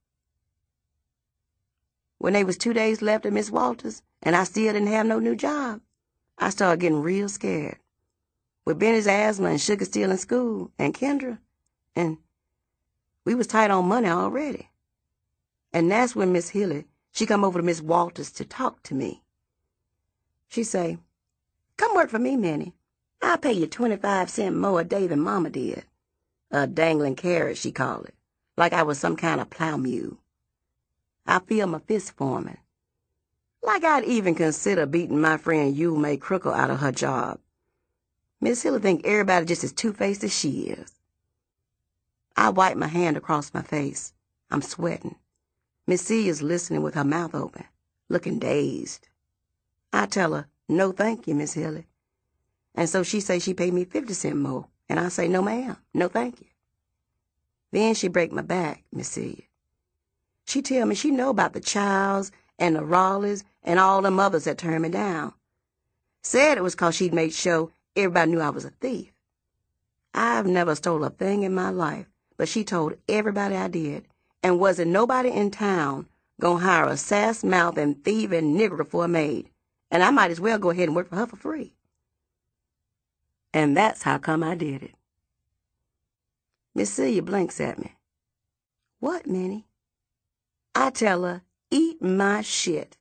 When they was two days left at Miss Walters, and I still didn't have no new job, I started getting real scared. With Benny's asthma and sugar still in school, and Kendra, and we was tight on money already. And that's when Miss Hilly, she come over to Miss Walters to talk to me. She say, "Come work for me, Minnie. I'll pay you twenty-five cents more a day than Mama did." A dangling carrot, she called it, like I was some kind of plow mule. I feel my fist forming. Like I'd even consider beating my friend Yule May Crookle out of her job. Miss Hilly think everybody just as two-faced as she is. I wipe my hand across my face. I'm sweating. Miss Celia's listening with her mouth open, looking dazed. I tell her, "No, thank you, Miss Hilly." And so she say she pay me fifty cents more, and I say, "No, ma'am, no, thank you." Then she break my back, Miss Celia. She tell me she know about the Childs and the Raleighs and all them others that turned me down. Said it was 'cause she'd made sure everybody knew I was a thief. I've never stole a thing in my life, but she told everybody I did, and wasn't nobody in town gonna hire a sass-mouth and thieving nigger for a maid, and I might as well go ahead and work for her for free. And that's how come I did it. Miss Celia blinks at me. "What, Minnie?" I tell her, "Eat my shit."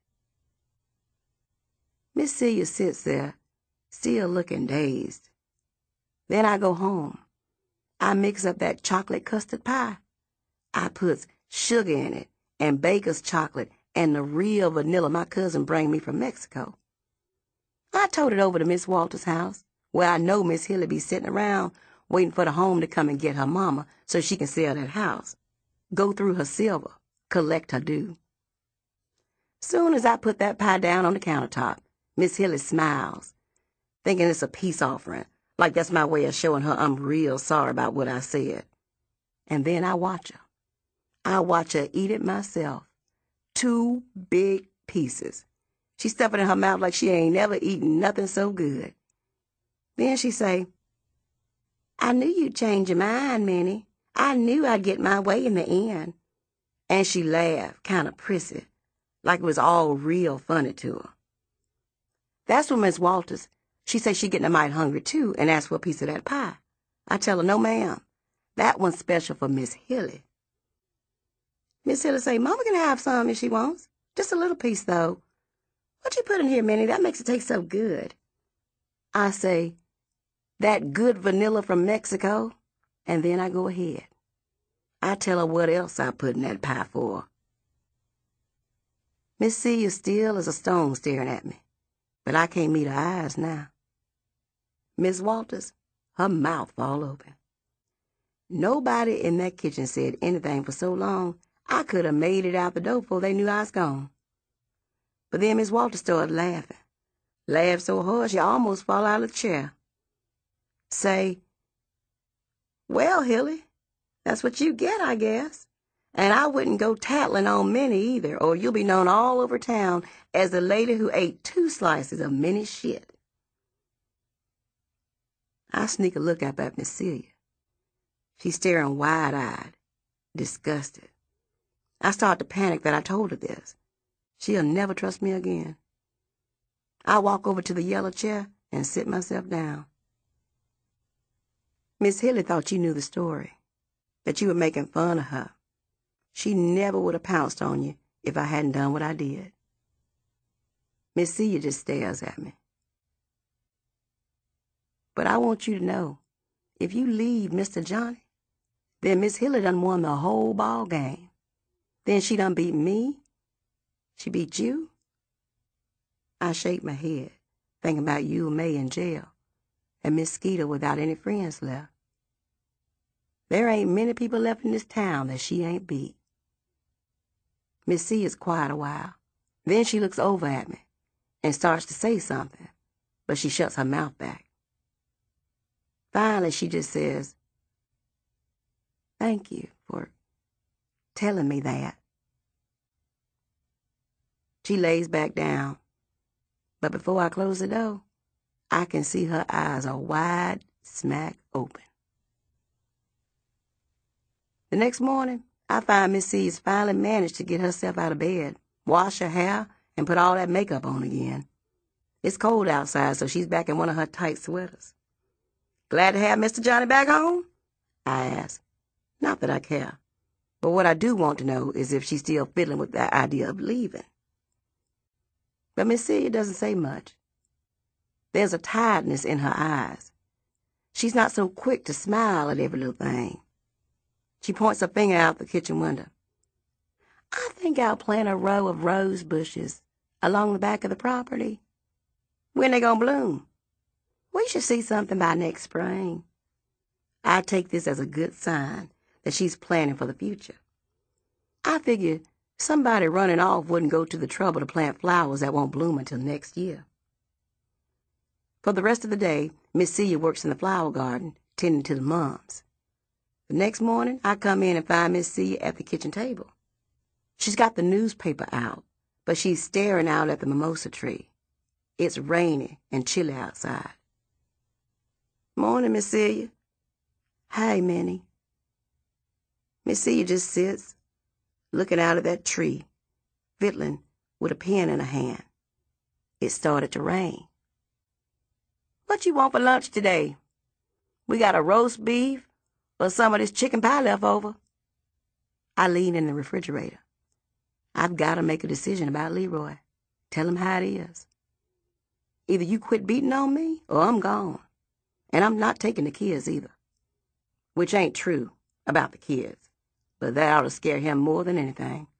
Miss Celia sits there, still looking dazed. Then I go home. I mix up that chocolate custard pie. I puts sugar in it, and baker's chocolate, and the real vanilla my cousin bring me from Mexico. I toted it over to Miss Walters' house, where I know Miss Hilly be sitting around waiting for the home to come and get her mama so she can sell that house, go through her silver, collect her due. Soon as I put that pie down on the countertop, Miss Hilly smiles, thinking it's a peace offering, like that's my way of showing her I'm real sorry about what I said. And then I watch her. I watch her eat it myself. Two big pieces. She stuff it in her mouth like she ain't never eaten nothing so good. Then she say, "I knew you'd change your mind, Minnie. I knew I'd get my way in the end." And she laughed, kind of prissy, like it was all real funny to her. That's when Miss Walters, she say she getting a mite hungry too, and asked for a piece of that pie. I tell her, "No, ma'am. That one's special for Miss Hilly." Miss Hilly say, "Mama can have some if she wants. Just a little piece, though. What you put in here, Minnie? That makes it taste so good." I say, "That good vanilla from Mexico," and then I go ahead. I tell her what else I put in that pie for. Miss Celia's still as a stone staring at me, but I can't meet her eyes now. Miss Walters, her mouth fall open. Nobody in that kitchen said anything for so long, I could have made it out the door before they knew I was gone. But then Miss Walters started laughing. Laughed so hard she almost fall out of the chair. Say, "Well, Hilly, that's what you get, I guess. And I wouldn't go tattling on Minnie either, or you'll be known all over town as the lady who ate two slices of Minnie's shit." I sneak a look up at Miss Celia. She's staring wide-eyed, disgusted. I start to panic that I told her this. She'll never trust me again. I walk over to the yellow chair and sit myself down. Miss Hilly thought you knew the story. that you were making fun of her. She never would have pounced on you if I hadn't done what I did. Miss Celia just stares at me. But I want you to know, if you leave Mister Johnny, then Miss Hillard done won the whole ball game. Then she done beat me. She beat you. I shake my head, thinking about you and May in jail, and Miss Skeeter without any friends left. There ain't many people left in this town that she ain't beat. Miss C is quiet a while. Then she looks over at me and starts to say something, but she shuts her mouth back. Finally, she just says, "Thank you for telling me that." She lays back down, but before I close the door, I can see her eyes are wide smack open. The next morning, I find Miss C's finally managed to get herself out of bed, wash her hair, and put all that makeup on again. It's cold outside, so she's back in one of her tight sweaters. "Glad to have Mister Johnny back home?" I ask. Not that I care, but what I do want to know is if she's still fiddling with that idea of leaving. But Miss Celia doesn't say much. There's a tiredness in her eyes. She's not so quick to smile at every little thing. She points her finger out the kitchen window. "I think I'll plant a row of rose bushes along the back of the property. When they gonna bloom? We should see something by next spring." I take this as a good sign that she's planning for the future. I figure somebody running off wouldn't go to the trouble to plant flowers that won't bloom until next year. For the rest of the day, Miss Celia works in the flower garden, tending to the mums. The next morning, I come in and find Miss Celia at the kitchen table. She's got the newspaper out, but she's staring out at the mimosa tree. It's rainy and chilly outside. "Morning, Miss Celia." "Hi, Minnie." Miss Celia just sits, looking out at that tree, fiddling with a pen in her hand. It started to rain. "What you want for lunch today? We got a roast beef or some of this chicken pie left over." I lean in the refrigerator. I've got to make a decision about Leroy. Tell him how it is. Either you quit beating on me or I'm gone. And I'm not taking the kids either. Which ain't true about the kids, but that ought to scare him more than anything.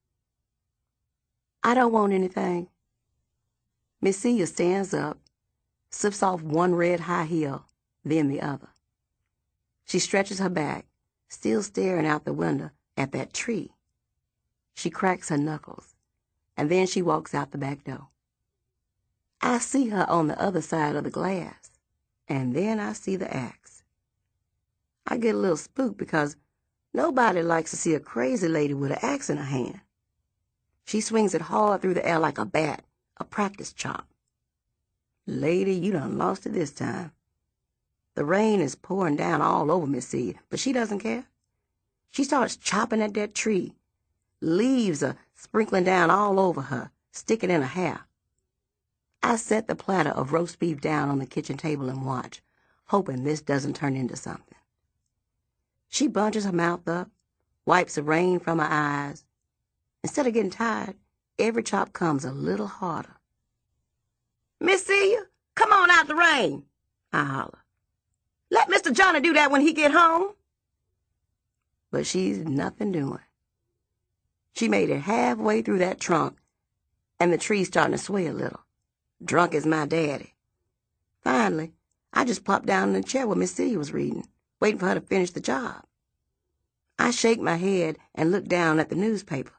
"I don't want anything." Miss Celia stands up, slips off one red high heel, then the other. She stretches her back, still staring out the window at that tree. She cracks her knuckles, and then she walks out the back door. I see her on the other side of the glass, and then I see the axe. I get a little spooked because nobody likes to see a crazy lady with an axe in her hand. She swings it hard through the air like a bat, a practice chop. Lady, you done lost it this time. The rain is pouring down all over Miss Celia, but she doesn't care. She starts chopping at that tree. Leaves are sprinkling down all over her, sticking in her hair. I set the platter of roast beef down on the kitchen table and watch, hoping this doesn't turn into something. She bunches her mouth up, wipes the rain from her eyes. Instead of getting tired, every chop comes a little harder. "Miss Celia, come on out the rain," I holler. "Let Mister Johnny do that when he get home." But she's nothing doing. She made it halfway through that trunk, and the tree's starting to sway a little. Drunk as my daddy. Finally, I just plopped down in the chair where Miss Celia was reading, waiting for her to finish the job. I shake my head and look down at the newspaper.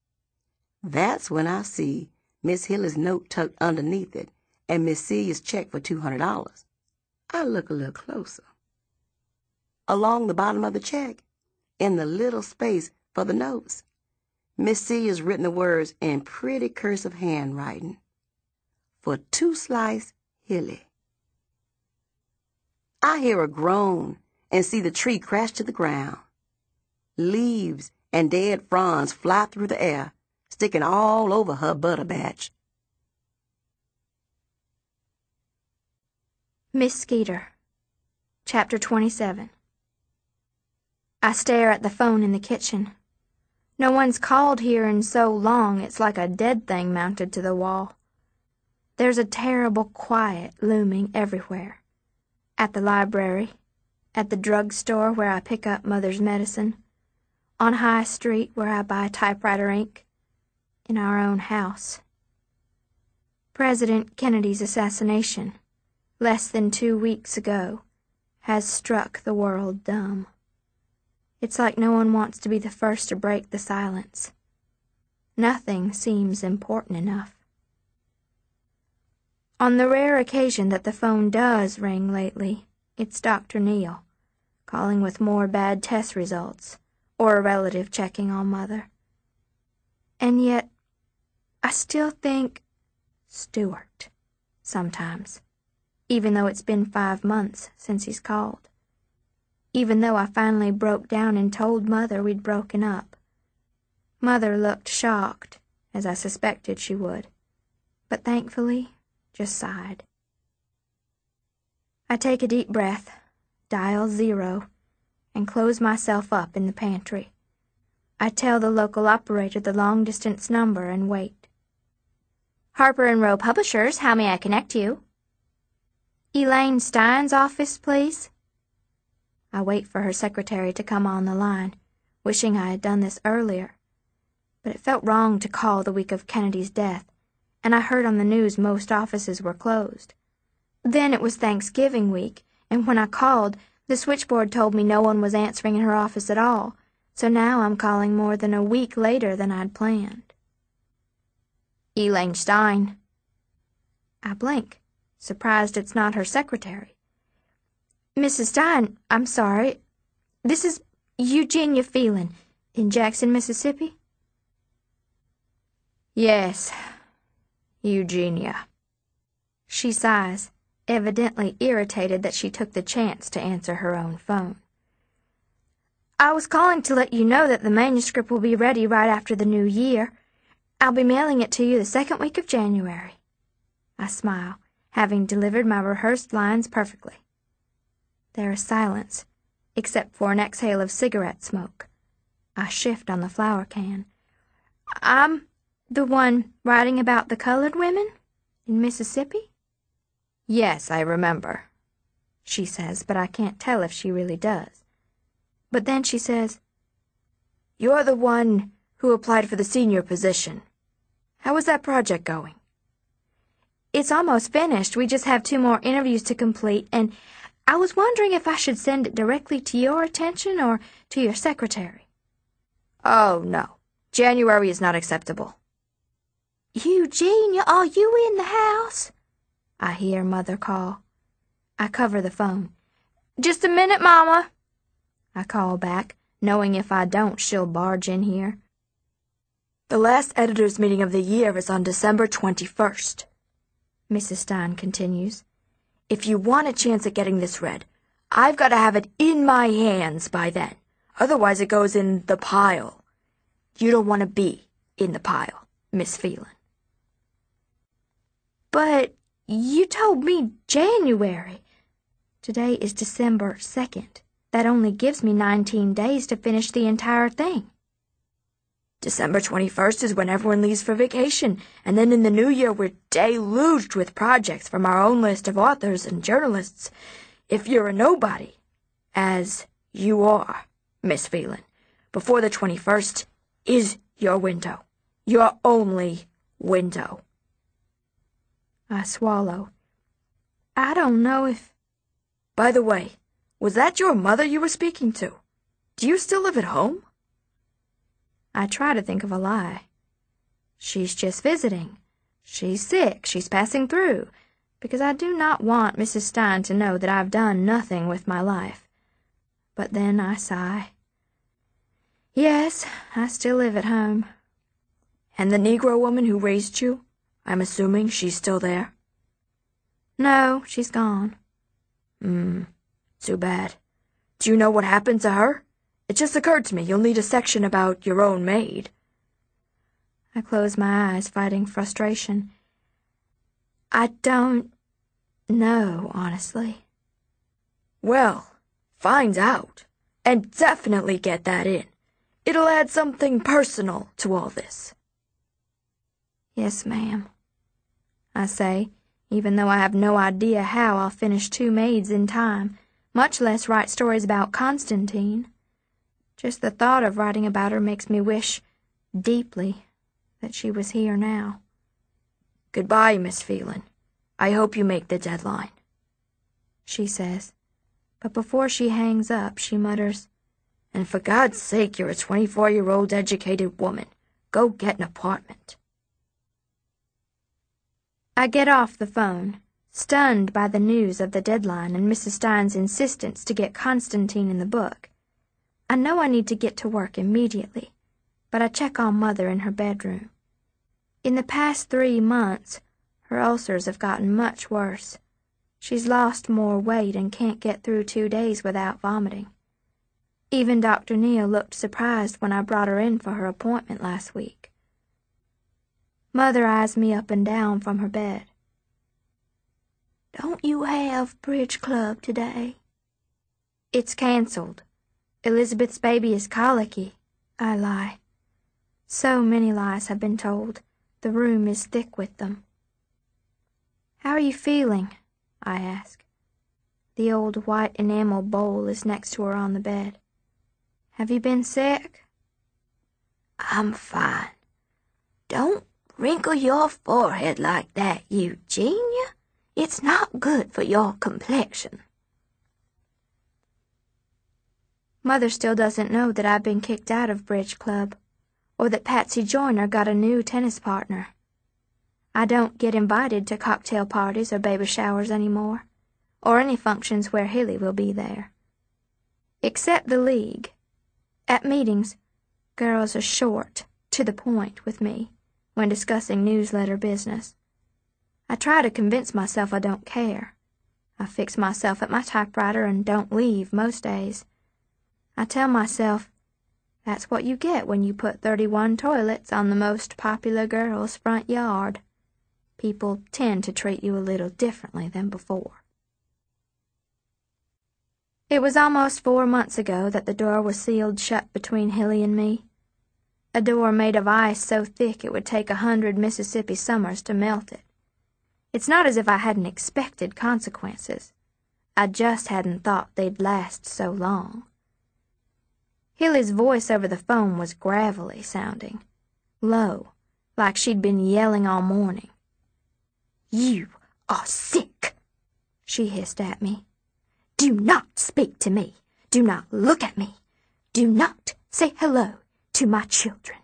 That's when I see Miss Hiller's note tucked underneath it and Miss Celia's check for two hundred dollars. I look a little closer. Along the bottom of the check, in the little space for the notes, Miss Celia's written the words in pretty cursive handwriting. For two slice Hilly. I hear a groan and see the tree crash to the ground. Leaves and dead fronds fly through the air, sticking all over her butter batch.
Miss Skeeter, Chapter twenty-seven. I stare at the phone in the kitchen. No one's called here in so long it's like a dead thing mounted to the wall. There's a terrible quiet looming everywhere. At the library, at the drugstore where I pick up Mother's medicine, on High Street where I buy typewriter ink, in our own house. President Kennedy's assassination, less than two weeks ago, has struck the world dumb. It's like no one wants to be the first to break the silence. Nothing seems important enough. On the rare occasion that the phone does ring lately, it's Doctor Neal, calling with more bad test results, or a relative checking on Mother. And yet, I still think Stuart, sometimes, even though it's been five months since he's called. Even though I finally broke down and told Mother we'd broken up. Mother looked shocked, as I suspected she would, but thankfully just sighed. I take a deep breath, dial zero, and close myself up in the pantry. I tell the local operator the long-distance number and wait. Harper and Row Publishers, how may I connect you? Elaine Stein's office, please. I wait for her secretary to come on the line, wishing I had done this earlier. But it felt wrong to call the week of Kennedy's death, and I heard on the news most offices were closed. Then it was Thanksgiving week, and when I called, the switchboard told me no one was answering in her office at all, so now I'm calling more than a week later than I'd planned. Elaine Stein. I blink, surprised it's not her secretary. Missus Stein, I'm sorry. This is Eugenia Phelan, in Jackson, Mississippi? Yes, Eugenia. She sighs, evidently irritated that she took the chance to answer her own phone. I was calling to let you know that the manuscript will be ready right after the new year. I'll be mailing it to you the second week of January. I smile, having delivered my rehearsed lines perfectly. There is silence, except for an exhale of cigarette smoke. I shift on the flour can. I'm the one writing about the colored women in Mississippi? Yes, I remember, she says, but I can't tell if she really does. But then she says, You're the one who applied for the senior position. How is that project going? It's almost finished. We just have two more interviews to complete, and I was wondering if I should send it directly to your attention or to your secretary. Oh, no. January is not acceptable. Eugenia, are you in the house? I hear Mother call. I cover the phone. Just a minute, Mama. I call back, knowing if I don't, she'll barge in here. The last editors' meeting of the year is on December twenty-first, Missus Stein continues. If you want a chance at getting this read, I've got to have it in my hands by then. Otherwise it goes in the pile. You don't want to be in the pile, Miss Phelan. But you told me January. Today is December second. That only gives me nineteen days to finish the entire thing. December twenty-first is when everyone leaves for vacation, and then in the new year we're deluged with projects from our own list of authors and journalists. If you're a nobody, as you are, Miss Phelan, before the twenty-first is your window, your only window. I swallow. I don't know if... By the way, was that your mother you were speaking to? Do you still live at home? I try to think of a lie. She's just visiting. She's sick. She's passing through. Because I do not want Missus Stein to know that I've done nothing with my life. But then I sigh. Yes, I still live at home. And the Negro woman who raised you? I'm assuming she's still there? No, she's gone. Hmm, too bad. Do you know what happened to her? It just occurred to me you'll need a section about your own maid. I close my eyes, fighting frustration. I don't know, honestly. Well, find out. And definitely get that in. It'll add something personal to all this. Yes, ma'am, I say, even though I have no idea how I'll finish Two Maids in time, much less write stories about Constantine. Just the thought of writing about her makes me wish, deeply, that she was here now. Goodbye, Miss Phelan. I hope you make the deadline, she says. But before she hangs up, she mutters, And for God's sake, you're a twenty-four-year-old educated woman. Go get an apartment. I get off the phone, stunned by the news of the deadline and Missus Stein's insistence to get Constantine in the book. I know I need to get to work immediately, but I check on Mother in her bedroom. In the past three months, her ulcers have gotten much worse. She's lost more weight and can't get through two days without vomiting. Even Doctor Neal looked surprised when I brought her in for her appointment last week. Mother eyes me up and down from her bed. Don't you have bridge club today? It's canceled. Elizabeth's baby is colicky, I lie. So many lies have been told. The room is thick with them. How are you feeling? I ask. The old white enamel bowl is next to her on the bed. Have you been sick? I'm fine. Don't wrinkle your forehead like that, Eugenia. It's not good for your complexion. Mother still doesn't know that I've been kicked out of bridge club, or that Patsy Joyner got a new tennis partner. I don't get invited to cocktail parties or baby showers anymore, or any functions where Hilly will be there. Except the league. At meetings, girls are short, to the point with me, when discussing newsletter business. I try to convince myself I don't care. I fix myself at my typewriter and don't leave most days. I tell myself, that's what you get when you put thirty-one toilets on the most popular girl's front yard. People tend to treat you a little differently than before. It was almost four months ago that the door was sealed shut between Hilly and me. A door made of ice so thick it would take a hundred Mississippi summers to melt it. It's not as if I hadn't expected consequences. I just hadn't thought they'd last so long. Hilly's voice over the phone was gravelly sounding, low, like she'd been yelling all morning. You are sick, she hissed at me. Do not speak to me. Do not look at me. Do not say hello to my children.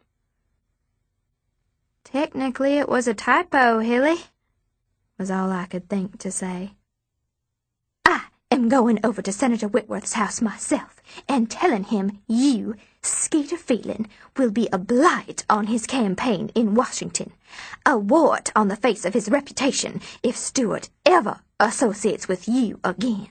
Technically, it was a typo, Hilly, was all I could think to say. I am going over to Senator Whitworth's house myself and telling him you, Skeeter Phelan, will be a blight on his campaign in Washington, a wart on the face of his reputation if Stewart ever associates with you again.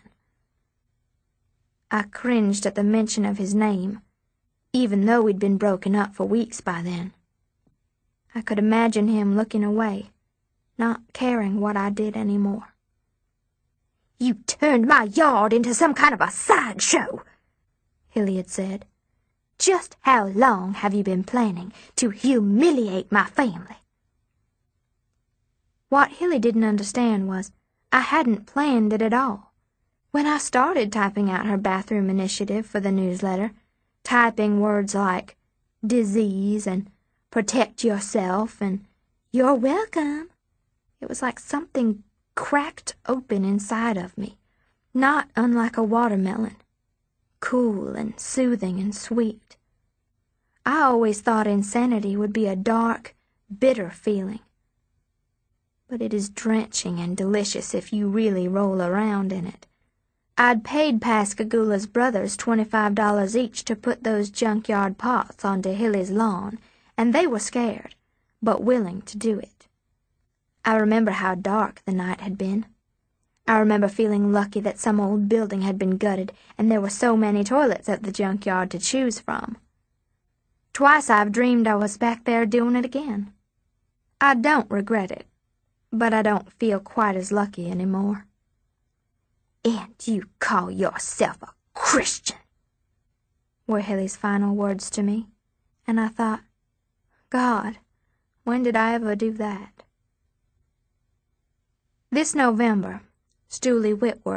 I cringed at the mention of his name, even though we'd been broken up for weeks by then. I could imagine him looking away, not caring what I did anymore. You turned my yard into some kind of a sideshow, Hilly had said. Just how long have you been planning to humiliate my family? What Hilly didn't understand was I hadn't planned it at all. When I started typing out her bathroom initiative for the newsletter, typing words like disease and protect yourself and you're welcome, it was like something cracked open inside of me, not unlike a watermelon, cool and soothing and sweet. I always thought insanity would be a dark, bitter feeling, but it is drenching and delicious if you really roll around in it. I'd paid Pascagoula's brothers twenty-five dollars each to put those junkyard pots onto Hilly's lawn, and they were scared, but willing to do it. I remember how dark the night had been. I remember feeling lucky that some old building had been gutted and there were so many toilets at the junkyard to choose from. Twice I've dreamed I was back there doing it again. I don't regret it, but I don't feel quite as lucky anymore. And you call yourself a Christian, were Haley's final words to me, and I thought, God, when did I ever do that? This November, Stooley Whitworth